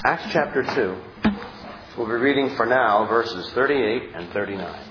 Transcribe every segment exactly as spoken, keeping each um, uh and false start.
Acts chapter two. We'll be reading for now verses thirty-eight and thirty-nine.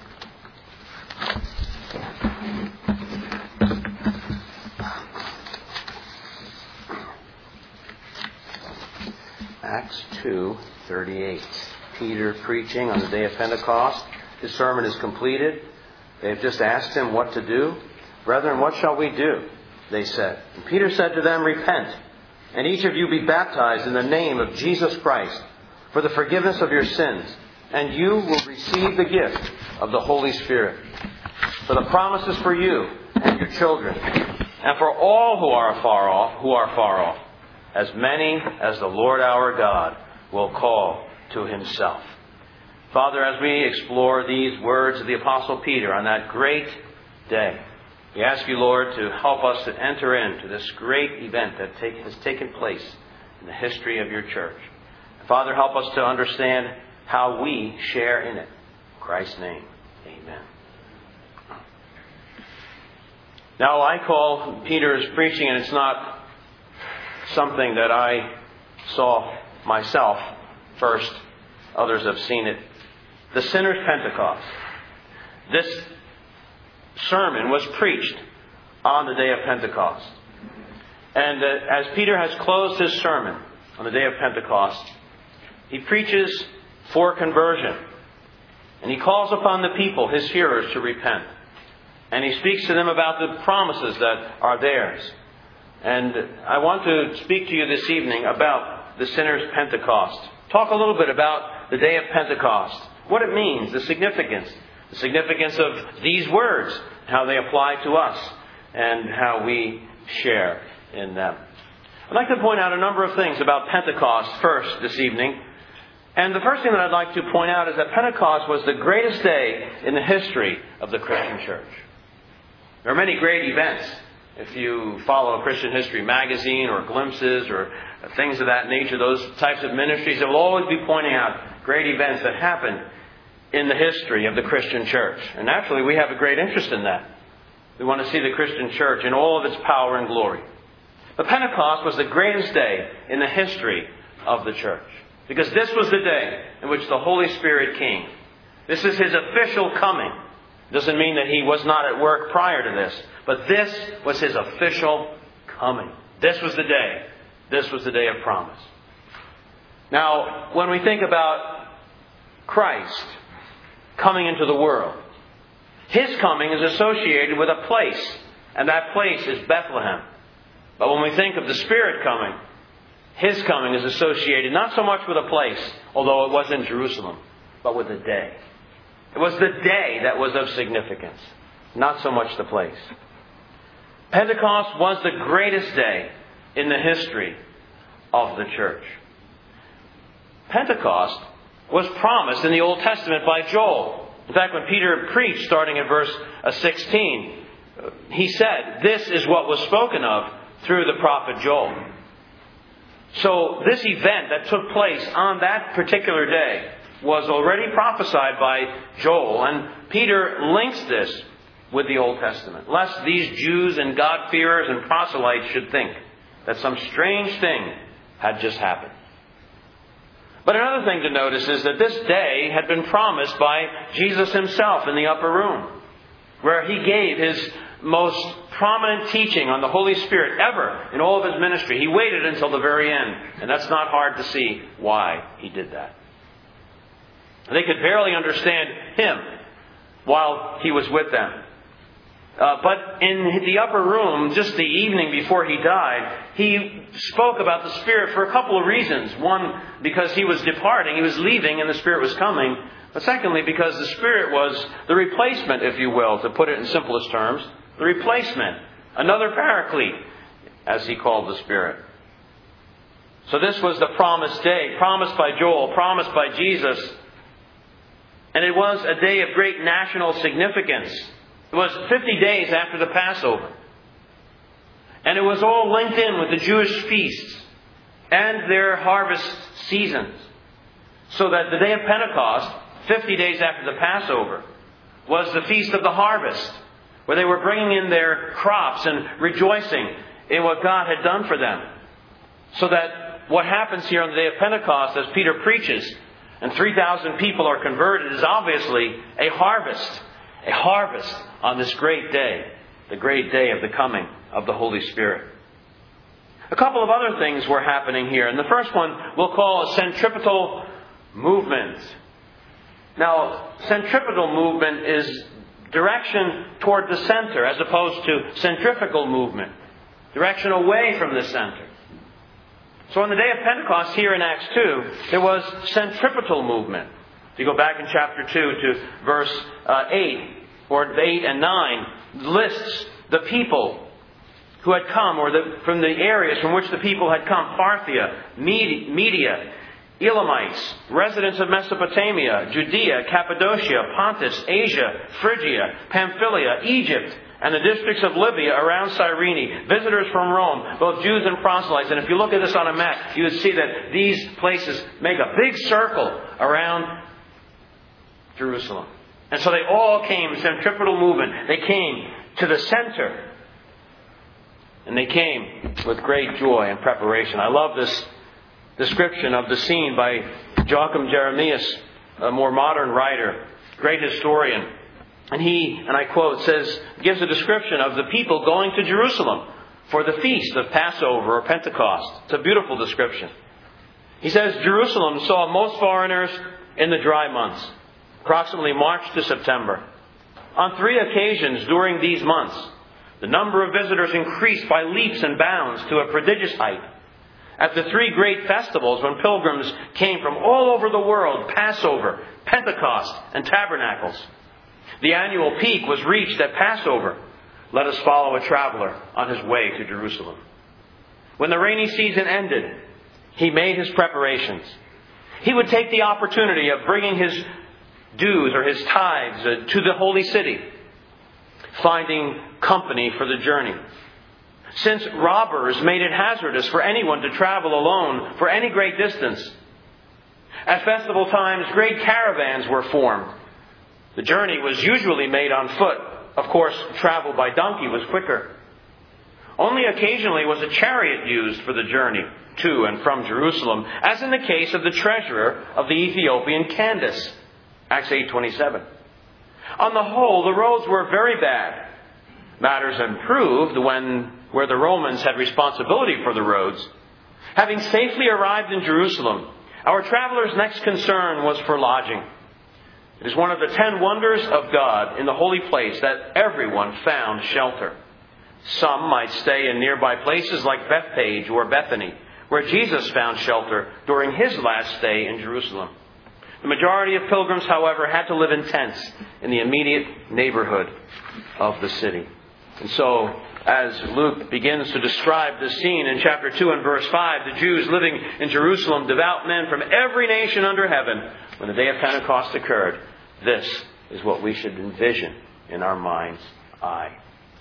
Acts two thirty-eight. Peter preaching on the day of Pentecost. His sermon is completed. They've just asked him what to do. Brethren, what shall we do? They said. And Peter said to them, Repent, and each of you be baptized in the name of Jesus Christ for the forgiveness of your sins, and you will receive the gift of the Holy Spirit. For the promise is for you and your children, and for all who are far off, who are far off, as many as the Lord our God will call to Himself. Father, as we explore these words of the Apostle Peter on that great day, we ask you, Lord, to help us to enter into this great event that take, has taken place in the history of your church. Father, help us to understand how we share in it. In Christ's name, amen. Now, I call Peter's preaching, and it's not something that I saw myself first. Others have seen it. The Sinner's Pentecost. This sermon was preached on the day of Pentecost. And uh, as Peter has closed his sermon on the day of Pentecost, he preaches for conversion. And he calls upon the people, his hearers, to repent. And he speaks to them about the promises that are theirs. And I want to speak to you this evening about the Sinner's Pentecost. Talk a little bit about the day of Pentecost. What it means, the significance. The significance of these words, how they apply to us, and how we share in them. I'd like to point out a number of things about Pentecost first this evening. And the first thing that I'd like to point out is that Pentecost was the greatest day in the history of the Christian church. There are many great events. If you follow a Christian History magazine or glimpses or things of that nature, those types of ministries, they will always be pointing out great events that happened in the history of the Christian church. And naturally, we have a great interest in that. We want to see the Christian church in all of its power and glory. But Pentecost was the greatest day in the history of the church. Because this was the day in which the Holy Spirit came. This is His official coming. Doesn't mean that He was not at work prior to this. But this was His official coming. This was the day. This was the day of promise. Now, when we think about Christ coming into the world, His coming is associated with a place. And that place is Bethlehem. But when we think of the Spirit coming, His coming is associated not so much with a place, although it was in Jerusalem, but with a day. It was the day that was of significance, not so much the place. Pentecost was the greatest day in the history of the church. Pentecost was promised in the Old Testament by Joel. In fact, when Peter preached, starting at verse sixteen, he said, this is what was spoken of through the prophet Joel. So this event that took place on that particular day was already prophesied by Joel. And Peter links this with the Old Testament, lest these Jews and God-fearers and proselytes should think that some strange thing had just happened. But another thing to notice is that this day had been promised by Jesus Himself in the upper room, where He gave His most prominent teaching on the Holy Spirit ever in all of His ministry. He waited until the very end. And that's not hard to see why He did that. They could barely understand Him while He was with them. Uh, but in the upper room, just the evening before He died, He spoke about the Spirit for a couple of reasons. One, because He was departing, He was leaving, and the Spirit was coming. But secondly, because the Spirit was the replacement, if you will, to put it in simplest terms. The replacement. Another paraclete, as He called the Spirit. So this was the promised day, promised by Joel, promised by Jesus. And it was a day of great national significance. It was fifty days after the Passover. And it was all linked in with the Jewish feasts and their harvest seasons. So that the day of Pentecost, fifty days after the Passover, was the Feast of the Harvest, where they were bringing in their crops and rejoicing in what God had done for them. So that what happens here on the day of Pentecost as Peter preaches and three thousand people are converted is obviously a harvest. A harvest on this great day. The great day of the coming of the Holy Spirit. A couple of other things were happening here. And the first one we'll call a centripetal movement. Now, centripetal movement is direction toward the center as opposed to centrifugal movement. Direction away from the center. So on the day of Pentecost here in Acts two, there was centripetal movement. If you go back in chapter two to verse uh, eight, or eight and nine, lists the people who had come, or the, from the areas from which the people had come. Parthia, Media, Elamites, residents of Mesopotamia, Judea, Cappadocia, Pontus, Asia, Phrygia, Pamphylia, Egypt, and the districts of Libya around Cyrene, visitors from Rome, both Jews and proselytes. And if you look at this on a map, you would see that these places make a big circle around Jerusalem. And so they all came, centripetal movement. They came to the center. And they came with great joy and preparation. I love this description of the scene by Joachim Jeremias, a more modern writer, great historian. And he, and I quote, says, gives a description of the people going to Jerusalem for the feast of Passover or Pentecost. It's a beautiful description. He says, Jerusalem saw most foreigners in the dry months, approximately March to September. On three occasions during these months, the number of visitors increased by leaps and bounds to a prodigious height. At the three great festivals when pilgrims came from all over the world, Passover, Pentecost, and Tabernacles, the annual peak was reached at Passover. Let us follow a traveler on his way to Jerusalem. When the rainy season ended, he made his preparations. He would take the opportunity of bringing his dues or his tithes to the holy city, finding company for the journey. Since robbers made it hazardous for anyone to travel alone for any great distance, at festival times great caravans were formed. The journey was usually made on foot. Of course, travel by donkey was quicker. Only occasionally was a chariot used for the journey to and from Jerusalem, as in the case of the treasurer of the Ethiopian Candace, Acts eight twenty-seven. On the whole, the roads were very bad. Matters improved when, where the Romans had responsibility for the roads. Having safely arrived in Jerusalem, our travelers' next concern was for lodging. It is one of the ten wonders of God in the holy place that everyone found shelter. Some might stay in nearby places like Bethpage or Bethany, where Jesus found shelter during his last stay in Jerusalem. The majority of pilgrims, however, had to live in tents in the immediate neighborhood of the city. And so, as Luke begins to describe the scene in chapter two and verse five, the Jews living in Jerusalem, devout men from every nation under heaven, when the day of Pentecost occurred, this is what we should envision in our mind's eye.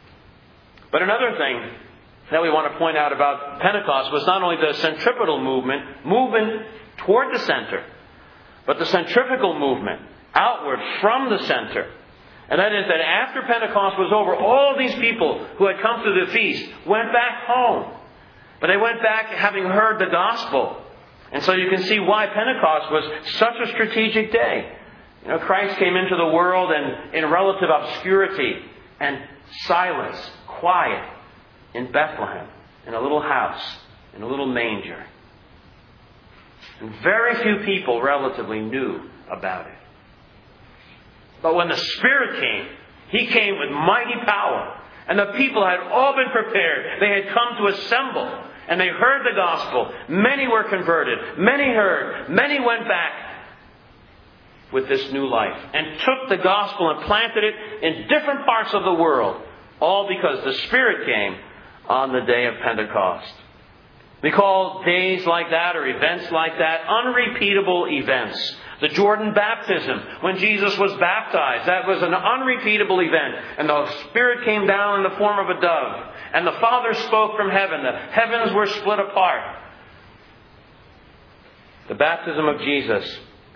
But another thing that we want to point out about Pentecost was not only the centripetal movement, movement toward the center, but the centrifugal movement outward from the center. And that is that after Pentecost was over, all these people who had come to the feast went back home. But they went back having heard the gospel. And so you can see why Pentecost was such a strategic day. You know, Christ came into the world and in relative obscurity and silence, quiet, in Bethlehem, in a little house, in a little manger. And very few people relatively knew about it. But when the Spirit came, He came with mighty power. And the people had all been prepared. They had come to assemble. And they heard the gospel. Many were converted. Many heard. Many went back with this new life. And took the gospel and planted it in different parts of the world. All because the Spirit came on the day of Pentecost. We call days like that or events like that unrepeatable events. The Jordan baptism, when Jesus was baptized, that was an unrepeatable event. And the Spirit came down in the form of a dove. And the Father spoke from heaven. The heavens were split apart. The baptism of Jesus.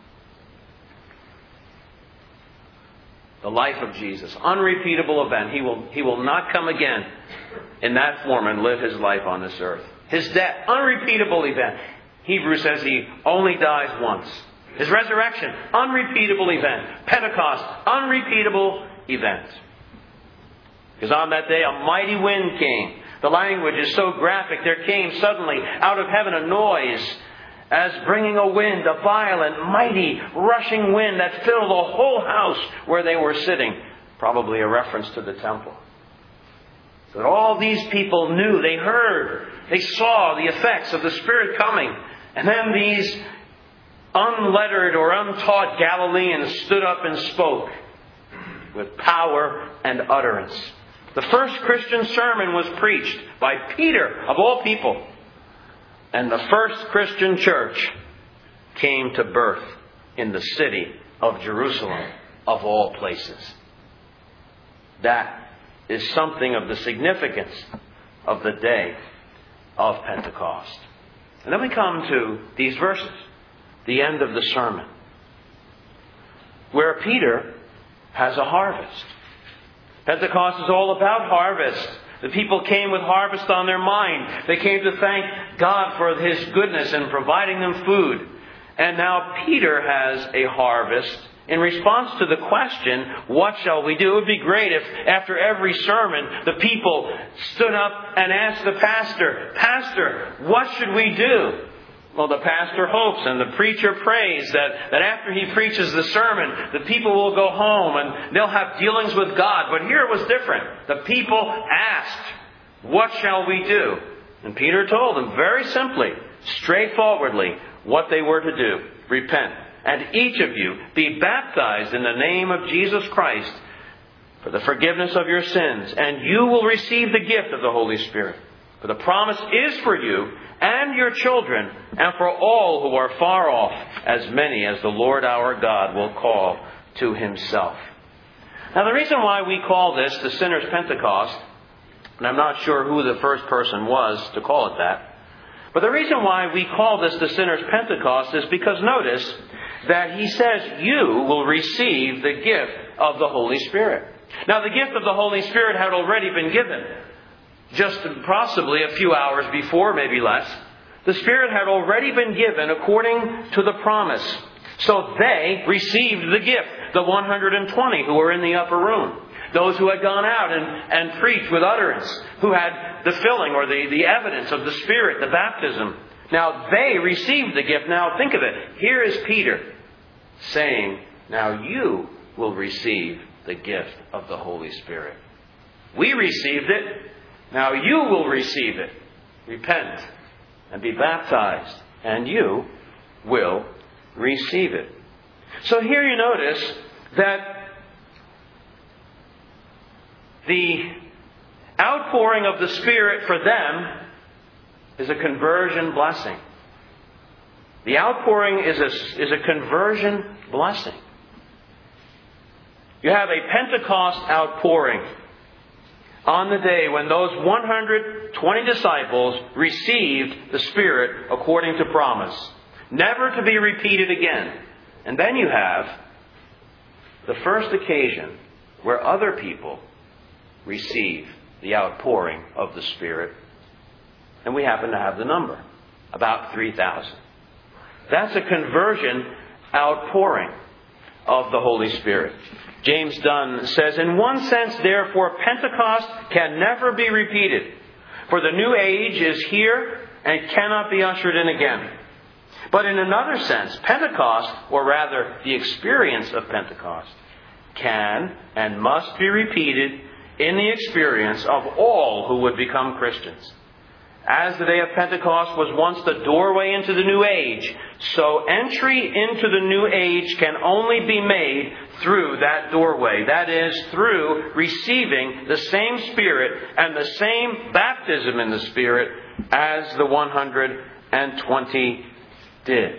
The life of Jesus. Unrepeatable event. He will, he will not come again in that form and live His life on this earth. His death. Unrepeatable event. Hebrews says he only dies once. His resurrection, unrepeatable event. Pentecost, unrepeatable event. Because on that day a mighty wind came. The language is so graphic. There came suddenly out of heaven a noise as bringing a wind, a violent, mighty, rushing wind that filled the whole house where they were sitting. Probably a reference to the temple. So that all these people knew, they heard, they saw the effects of the Spirit coming. And then these unlettered or untaught Galileans stood up and spoke with power and utterance. The first Christian sermon was preached by Peter, of all people. And the first Christian church came to birth in the city of Jerusalem, of all places. That is something of the significance of the day of Pentecost. And then we come to these verses, the end of the sermon, where Peter has a harvest. Pentecost is all about harvest. The people came with harvest on their mind. They came to thank God for His goodness in providing them food. And now Peter has a harvest in response to the question, what shall we do? It would be great if after every sermon the people stood up and asked the pastor, Pastor, what should we do? Well, the pastor hopes and the preacher prays that, that after he preaches the sermon, the people will go home and they'll have dealings with God. But here it was different. The people asked, what shall we do? And Peter told them very simply, straightforwardly, what they were to do. Repent. And each of you be baptized in the name of Jesus Christ for the forgiveness of your sins. And you will receive the gift of the Holy Spirit. For the promise is for you and your children, and for all who are far off, as many as the Lord our God will call to Himself. Now, the reason why we call this the Sinner's Pentecost, and I'm not sure who the first person was to call it that, but the reason why we call this the Sinner's Pentecost is because notice that he says you will receive the gift of the Holy Spirit. Now, the gift of the Holy Spirit had already been given. Just possibly a few hours before, maybe less. The Spirit had already been given according to the promise. So they received the gift, the one hundred twenty who were in the upper room. Those who had gone out and, and preached with utterance, who had the filling or the, the evidence of the Spirit, the baptism. Now they received the gift. Now think of it. Here is Peter saying, now you will receive the gift of the Holy Spirit. We received it. Now you will receive it. Repent and be baptized, and you will receive it. So here you notice that the outpouring of the Spirit for them is a conversion blessing. The outpouring is a, is a conversion blessing. You have a Pentecost outpouring on the day when those one hundred twenty disciples received the Spirit according to promise, never to be repeated again. And then you have the first occasion where other people receive the outpouring of the Spirit. And we happen to have the number, about three thousand. That's a conversion outpouring of the Holy Spirit. James Dunn says, in one sense, therefore, Pentecost can never be repeated. For the new age is here and cannot be ushered in again. But in another sense, Pentecost, or rather the experience of Pentecost, can and must be repeated in the experience of all who would become Christians. As the day of Pentecost was once the doorway into the new age, so entry into the new age can only be made through that doorway. That is, through receiving the same Spirit and the same baptism in the Spirit as the one hundred twenty did.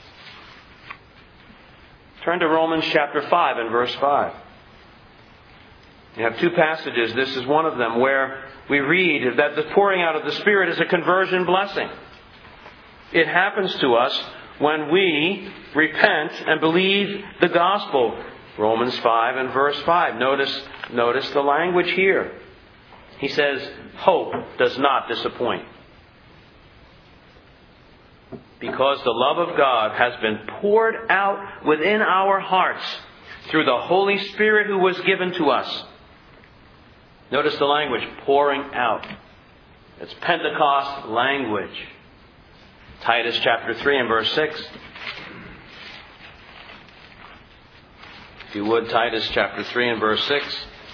Turn to Romans chapter five and verse five. You have two passages. This is one of them where we read that the pouring out of the Spirit is a conversion blessing. It happens to us when we repent and believe the gospel. Romans five and verse five. Notice, notice the language here. He says, hope does not disappoint. because the love of God has been poured out within our hearts through the Holy Spirit who was given to us. Notice the language, pouring out. It's Pentecost language. Titus chapter three and verse six. If you would, Titus chapter three and verse six.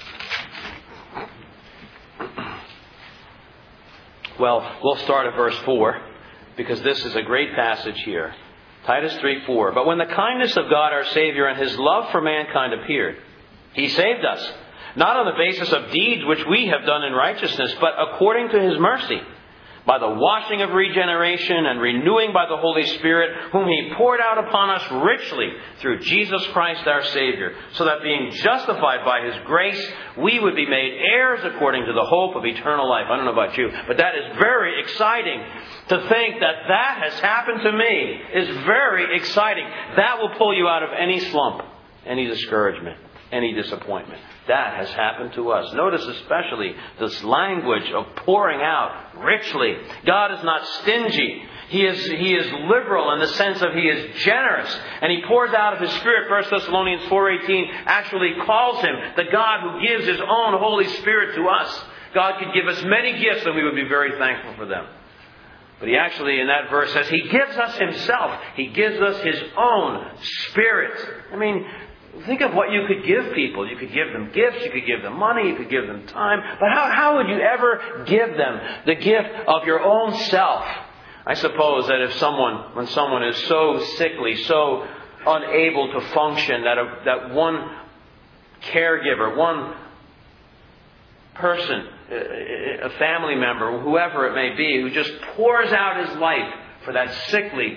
Well, we'll start at verse four, because this is a great passage here. Titus three four. But when the kindness of God our Savior and His love for mankind appeared, He saved us, not on the basis of deeds which we have done in righteousness, but according to His mercy, by the washing of regeneration and renewing by the Holy Spirit, whom He poured out upon us richly through Jesus Christ our Savior, so that being justified by His grace, we would be made heirs according to the hope of eternal life. I don't know about you, but that is very exciting. To think that that has happened to me is very exciting. That will pull you out of any slump, any discouragement, any disappointment. That has happened to us. Notice especially this language of pouring out richly. God is not stingy. He is, he is liberal in the sense of He is generous. And He pours out of His Spirit. First Thessalonians four eighteen actually calls Him the God who gives His own Holy Spirit to us. God could give us many gifts and we would be very thankful for them. But He actually in that verse says He gives us Himself. He gives us His own Spirit. I mean, think of what you could give people. You could give them gifts, you could give them money, you could give them time. But how, how would you ever give them the gift of your own self? I suppose that if someone, when someone is so sickly, so unable to function, that a, that one caregiver, one person, a family member, whoever it may be, who just pours out his life for that sickly,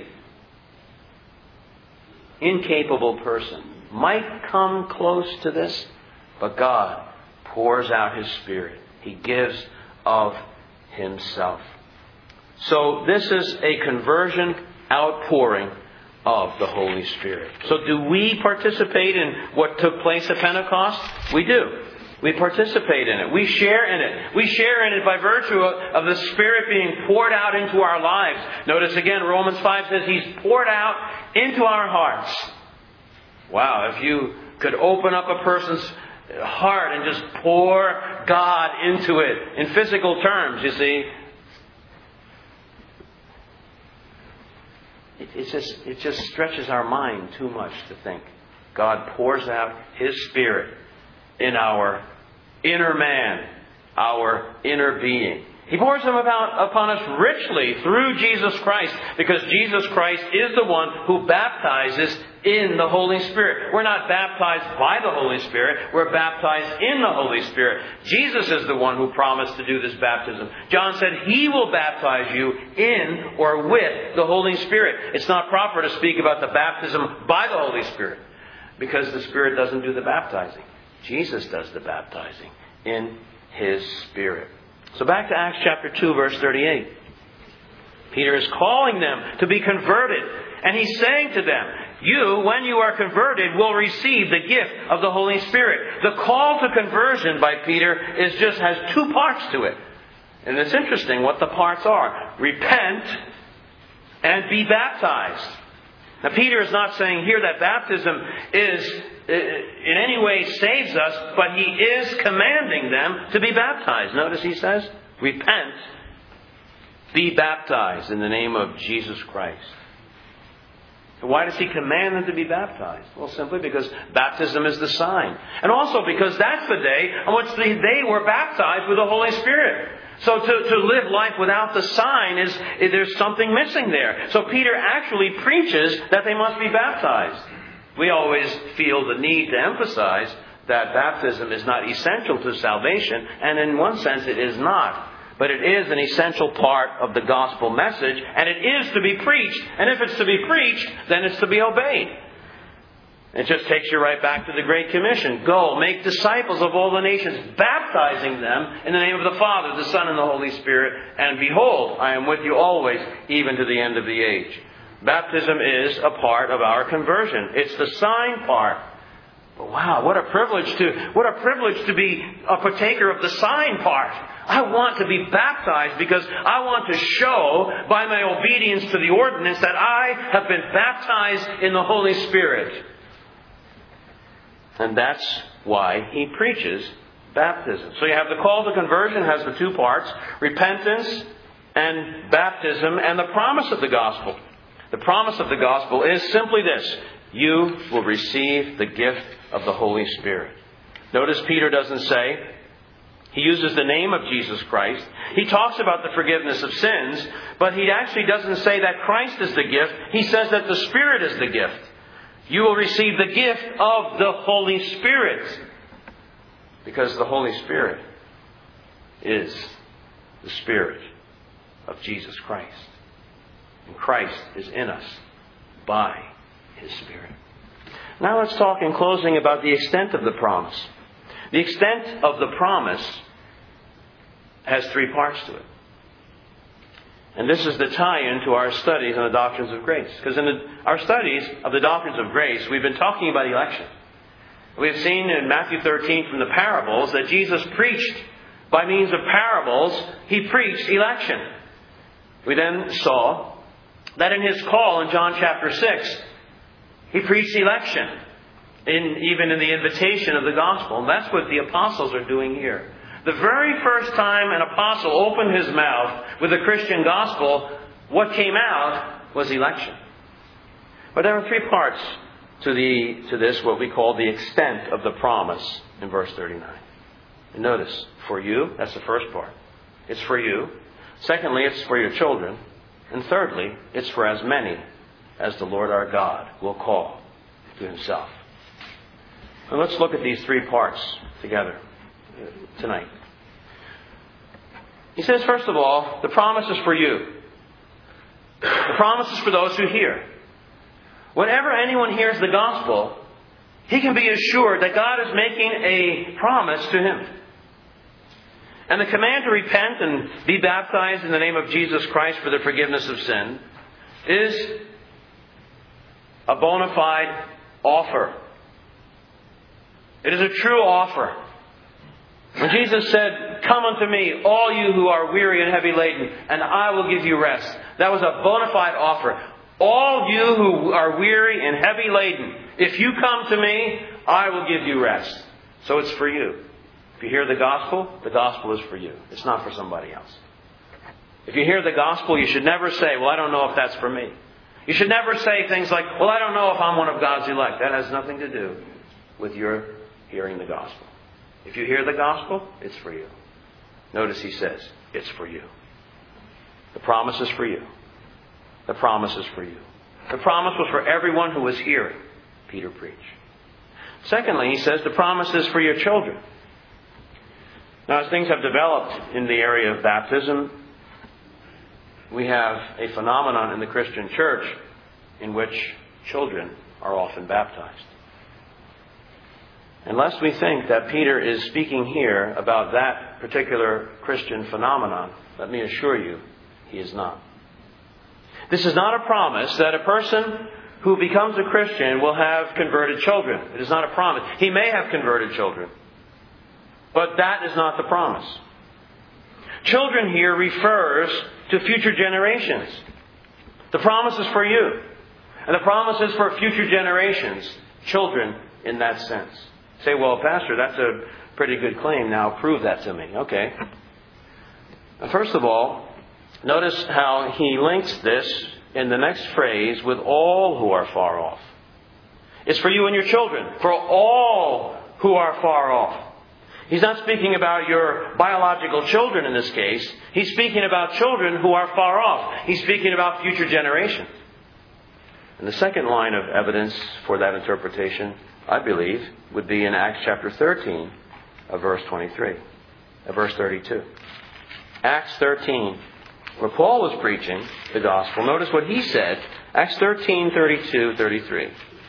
incapable person, might come close to this, but God pours out His Spirit. He gives of Himself. So this is a conversion outpouring of the Holy Spirit. So do we participate in what took place at Pentecost? We do. We participate in it. We share in it. We share in it by virtue of the Spirit being poured out into our lives. Notice again, Romans five says He's poured out into our hearts. Wow, if you could open up a person's heart and just pour God into it in physical terms, you see, it, it just it just stretches our mind too much to think. God pours out His Spirit in our inner man, our inner being. He pours them about, upon us richly through Jesus Christ, because Jesus Christ is the one who baptizes in the Holy Spirit. We're not baptized by the Holy Spirit. We're baptized in the Holy Spirit. Jesus is the one who promised to do this baptism. John said He will baptize you in or with the Holy Spirit. It's not proper to speak about the baptism by the Holy Spirit, because the Spirit doesn't do the baptizing. Jesus does the baptizing in His Spirit. So back to Acts chapter two, verse thirty-eight. Peter is calling them to be converted. And he's saying to them, you, when you are converted, will receive the gift of the Holy Spirit. The call to conversion by Peter is just has two parts to it. And it's interesting what the parts are. Repent and be baptized. Now Peter is not saying here that baptism is in any way saves us, but he is commanding them to be baptized. Notice he says, repent, be baptized in the name of Jesus Christ. Why does he command them to be baptized? Well, simply because baptism is the sign. And also because that's the day on which they were baptized with the Holy Spirit. So to, to live life without the sign is, there's something missing there. So Peter actually preaches that they must be baptized. We always feel the need to emphasize that baptism is not essential to salvation, and in one sense it is not. But it is an essential part of the gospel message, and it is to be preached. And if it's to be preached, then it's to be obeyed. It just takes you right back to the Great Commission. Go, make disciples of all the nations, baptizing them in the name of the Father, the Son, and the Holy Spirit. And behold, I am with you always, even to the end of the age. Baptism is a part of our conversion. It's the sign part But wow, what a privilege to what a privilege to be a partaker of the sign part. I want to be baptized because I want to show by my obedience to the ordinance that I have been baptized in the Holy Spirit. And that's why he preaches baptism. So you have the call to conversion, has the two parts, repentance and baptism, and the promise of the gospel. The promise of the gospel is simply this: you will receive the gift of the Holy Spirit. Notice Peter doesn't say, he uses the name of Jesus Christ. He talks about the forgiveness of sins, but he actually doesn't say that Christ is the gift. He says that the Spirit is the gift. You will receive the gift of the Holy Spirit. Because the Holy Spirit is the Spirit of Jesus Christ. And Christ is in us by His Spirit. Now let's talk in closing about the extent of the promise. The extent of the promise has three parts to it. And this is the tie-in to our studies on the doctrines of grace. Because in the, our studies of the doctrines of grace, we've been talking about election. We have seen in Matthew thirteen from the parables that Jesus preached by means of parables. He preached election. We then saw that in His call in John chapter six, He preached election, in, even in the invitation of the gospel. And that's what the apostles are doing here. The very first time an apostle opened his mouth with the Christian gospel, what came out was election. But there are three parts to the to this, what we call the extent of the promise in verse thirty-nine. And notice, for you, that's the first part. It's for you. Secondly, it's for your children. And thirdly, it's for as many as the Lord our God will call to Himself. And let's look at these three parts together tonight. He says, first of all, the promise is for you. The promise is for those who hear. Whenever anyone hears the gospel, he can be assured that God is making a promise to him. And the command to repent and be baptized in the name of Jesus Christ for the forgiveness of sin is a bona fide offer. It is a true offer. When Jesus said, "Come unto me, all you who are weary and heavy laden, and I will give you rest," that was a bona fide offer. All you who are weary and heavy laden, if you come to me, I will give you rest. So it's for you. If you hear the gospel, the gospel is for you. It's not for somebody else. If you hear the gospel, you should never say, "Well, I don't know if that's for me." You should never say things like, "Well, I don't know if I'm one of God's elect." That has nothing to do with your hearing the gospel. If you hear the gospel, it's for you. Notice he says, it's for you. The promise is for you. The promise is for you. The promise was for everyone who was hearing Peter preach. Secondly, he says the promise is for your children. Now, as things have developed in the area of baptism, we have a phenomenon in the Christian church in which children are often baptized. Unless we think that Peter is speaking here about that particular Christian phenomenon, let me assure you, he is not. This is not a promise that a person who becomes a Christian will have converted children. It is not a promise. He may have converted children, but that is not the promise. Children here refers to future generations. The promise is for you. And the promise is for future generations. Children in that sense. Say, "Well, Pastor, that's a pretty good claim. Now prove that to me." Okay. First of all, notice how he links this in the next phrase with all who are far off. It's for you and your children. For all who are far off. He's not speaking about your biological children in this case. He's speaking about children who are far off. He's speaking about future generations. And the second line of evidence for that interpretation, I believe, would be in Acts chapter thirteen, of verse twenty-three, of verse thirty-two. Acts thirteen, where Paul was preaching the gospel. Notice what he said. Acts thirteen, thirty-two, thirty-three.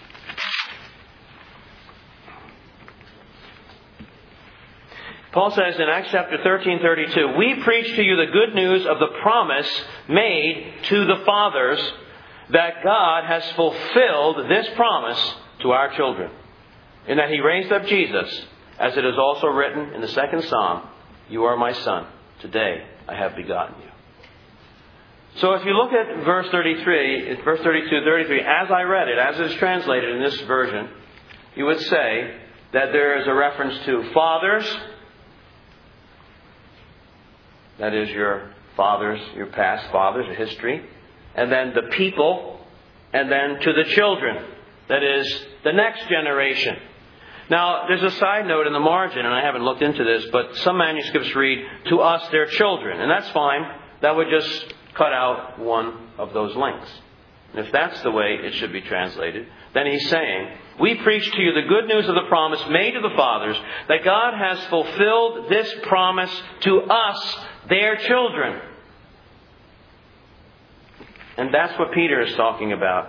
Paul says in Acts chapter thirteen, thirty-two, "We preach to you the good news of the promise made to the fathers, that God has fulfilled this promise to our children." in that He raised up Jesus, as it is also written in the second Psalm, "You are my Son. Today I have begotten you." So if you look at verse thirty-three, verse thirty-two, thirty-three, as I read it, as it is translated in this version, you would say that there is a reference to fathers. That is your fathers, your past fathers, your history. And then the people. And then to the children. That is the next generation. Now, there's a side note in the margin, and I haven't looked into this, but some manuscripts read, "to us, their children." And that's fine. That would just cut out one of those links. And if that's the way it should be translated, then he's saying, "We preach to you the good news of the promise made to the fathers, that God has fulfilled this promise to us, their children." And that's what Peter is talking about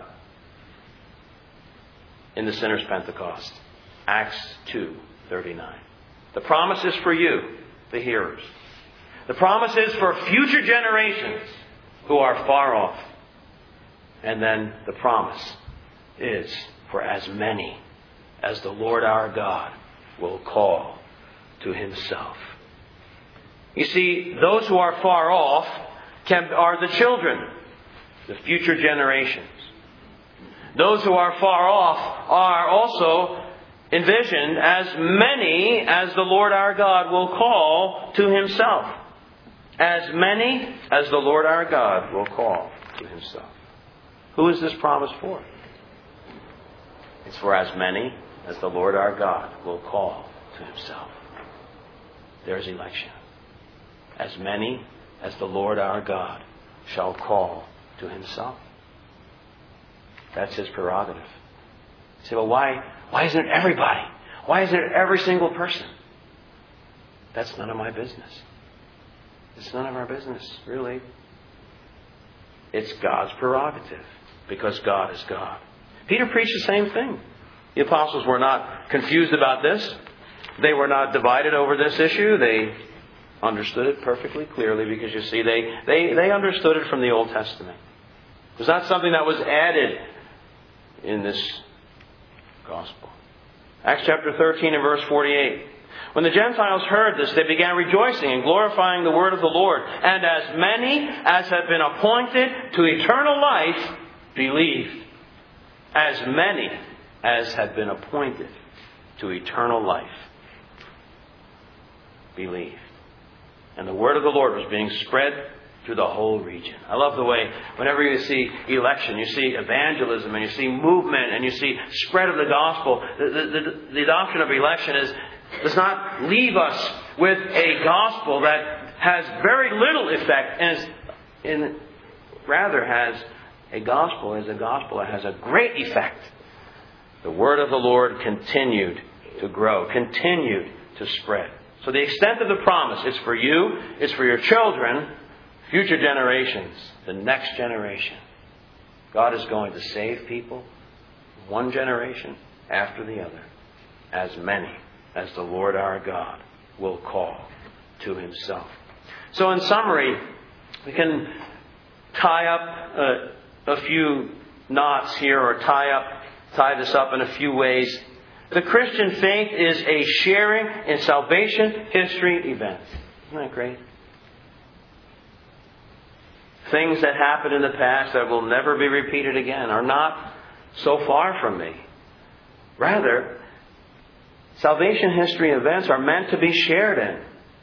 in the Sinner's Pentecost. Acts two thirty-nine. The promise is for you, the hearers. The promise is for future generations who are far off. And then the promise is for as many as the Lord our God will call to Himself. You see, those who are far off can, are the children, the future generations. Those who are far off are also envisioned as many as the Lord our God will call to Himself. As many as the Lord our God will call to Himself. Who is this promise for? It's for as many as the Lord our God will call to Himself. There's election. As many as the Lord our God shall call to Himself. That's His prerogative. You say, well, why, why isn't it everybody? Why isn't it every single person? That's none of my business. It's none of our business, really. It's God's prerogative, because God is God. Peter preached the same thing. The apostles were not confused about this. They were not divided over this issue. They understood it perfectly clearly, because you see, they, they, they understood it from the Old Testament. It was not something that was added in this gospel. Acts chapter thirteen and verse forty-eight. When the Gentiles heard this, they began rejoicing and glorifying the word of the Lord. And as many as had been appointed to eternal life believed. As many as had been appointed to eternal life believed. And the word of the Lord was being spread through the whole region. I love the way whenever you see election, you see evangelism, and you see movement, and you see spread of the gospel. The, the, the doctrine of election is does not leave us with a gospel that has very little effect, and is, in, rather has a gospel is a gospel that has a great effect. The word of the Lord continued to grow, continued to spread. So the extent of the promise is for you, it's for your children, future generations, the next generation. God is going to save people, one generation after the other, as many as the Lord our God will call to Himself. So in summary, we can tie up a, a few knots here, or tie up, tie this up in a few ways. The Christian faith is a sharing in salvation history events. Isn't that great? Things that happened in the past that will never be repeated again are not so far from me. Rather, salvation history events are meant to be shared in.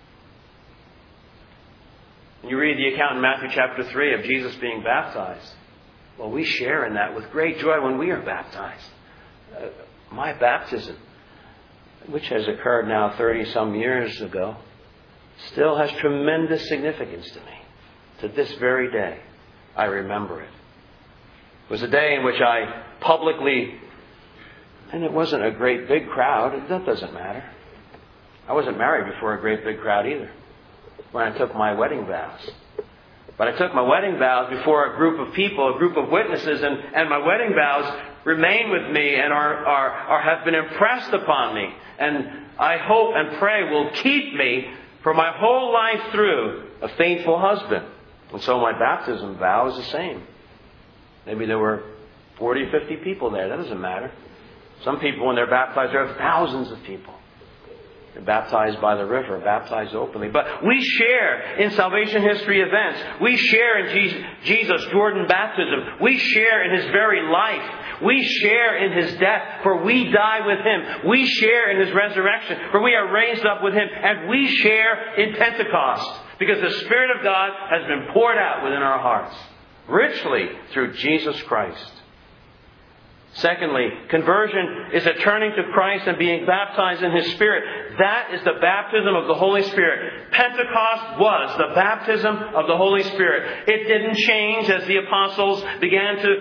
You read the account in Matthew chapter three of Jesus being baptized. Well, we share in that with great joy when we are baptized. Uh, my baptism, which has occurred now thirty-some years ago, still has tremendous significance to me. To this very day, I remember it. It was a day in which I publicly, and it wasn't a great big crowd, that doesn't matter. I wasn't married before a great big crowd either, when I took my wedding vows. But I took my wedding vows before a group of people, a group of witnesses, and, and my wedding vows remain with me and are, are, are have been impressed upon me. And I hope and pray will keep me for my whole life through a faithful husband. And so my baptism vow is the same. Maybe there were forty, fifty people there. That doesn't matter. Some people, when they're baptized, there are thousands of people. They're baptized by the river, baptized openly. But we share in salvation history events. We share in Jesus' Jordan baptism. We share in His very life. We share in His death, for we die with Him. We share in His resurrection, for we are raised up with Him. And we share in Pentecost, because the Spirit of God has been poured out within our hearts, richly through Jesus Christ. Secondly, conversion is a turning to Christ and being baptized in His Spirit. That is the baptism of the Holy Spirit. Pentecost was the baptism of the Holy Spirit. It didn't change as the apostles began to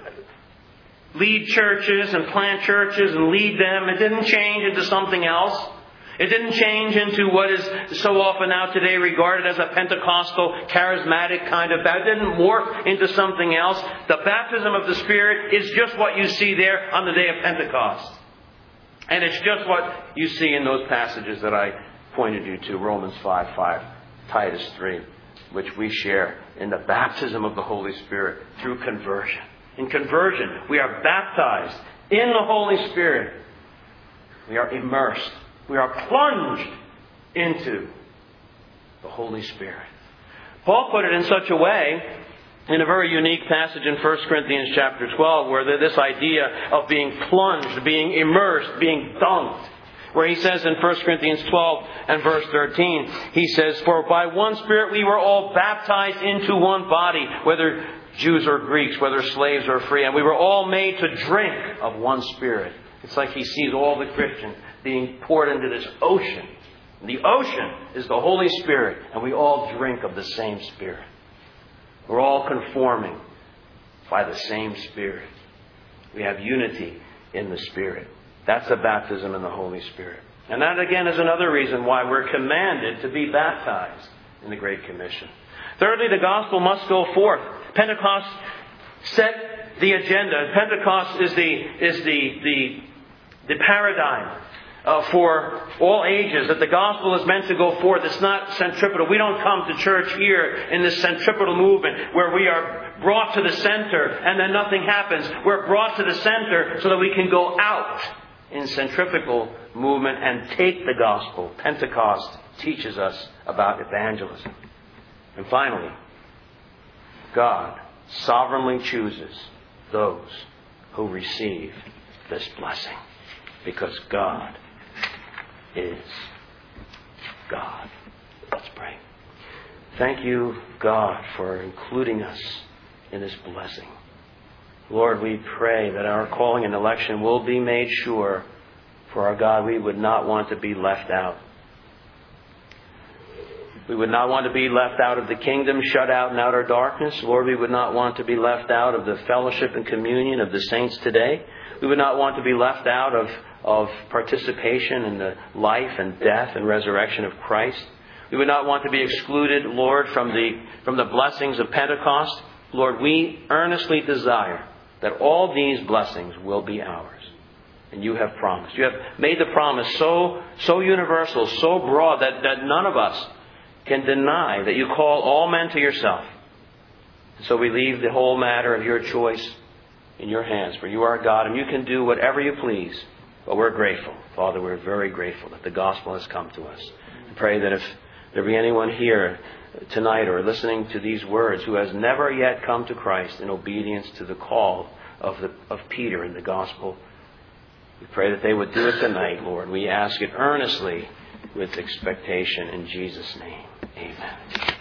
lead churches and plant churches and lead them. It didn't change into something else. It didn't change into what is so often now today regarded as a Pentecostal, charismatic kind of baptism. It didn't morph into something else. The baptism of the Spirit is just what you see there on the day of Pentecost. And it's just what you see in those passages that I pointed you to, Romans five five, Titus three, which we share in the baptism of the Holy Spirit through conversion. In conversion, we are baptized in the Holy Spirit. We are immersed. We are plunged into the Holy Spirit. Paul put it in such a way, in a very unique passage in First Corinthians chapter twelve, where this idea of being plunged, being immersed, being dunked, where he says in First Corinthians twelve and verse thirteen, he says, "For by one Spirit we were all baptized into one body, whether Jews or Greeks, whether slaves or free, and we were all made to drink of one Spirit." It's like he sees all the Christians being poured into this ocean. And the ocean is the Holy Spirit, and we all drink of the same Spirit. We're all conforming by the same Spirit. We have unity in the Spirit. That's the baptism in the Holy Spirit. And that again is another reason why we're commanded to be baptized in the Great Commission. Thirdly, the gospel must go forth. Pentecost set the agenda. Pentecost is the is the the, the paradigm Uh, for all ages, that the gospel is meant to go forth. It's not centripetal. We don't come to church here in this centripetal movement where we are brought to the center and then nothing happens. We're brought to the center so that we can go out in centrifugal movement and take the gospel. Pentecost teaches us about evangelism. And finally, God sovereignly chooses those who receive this blessing, because God is God. Let's pray. Thank you, God, for including us in this blessing. Lord, we pray that our calling and election will be made sure. For our God, we would not want to be left out. We would not want to be left out of the kingdom, shut out in outer darkness. Lord, we would not want to be left out of the fellowship and communion of the saints today. We would not want to be left out of, of participation in the life and death and resurrection of Christ. We would not want to be excluded, Lord, from the, from the blessings of Pentecost. Lord, we earnestly desire that all these blessings will be ours. And you have promised. You have made the promise so, so universal, so broad that, that none of us can deny that you call all men to yourself. And so we leave the whole matter of your choice in your hands. For you are God and you can do whatever you please. But we're grateful. Father, we're very grateful that the gospel has come to us. I pray that if there be anyone here tonight or listening to these words who has never yet come to Christ in obedience to the call of, the, of Peter in the gospel, we pray that they would do it tonight, Lord. We ask it earnestly with expectation in Jesus' name. Amen.